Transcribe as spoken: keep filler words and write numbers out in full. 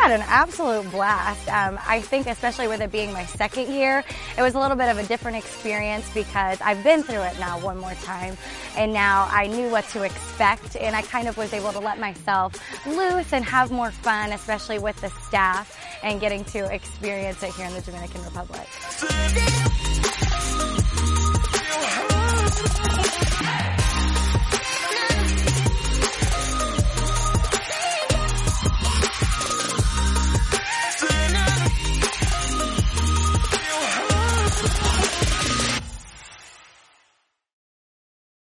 had an absolute blast. Um, I think especially with it being my second year, it was a little bit of a different experience because I've been through it now one more time, and now I knew what to expect, and I kind of was able to let myself loose and have more fun, especially with the staff and getting to experience it here in the Dominican Republic.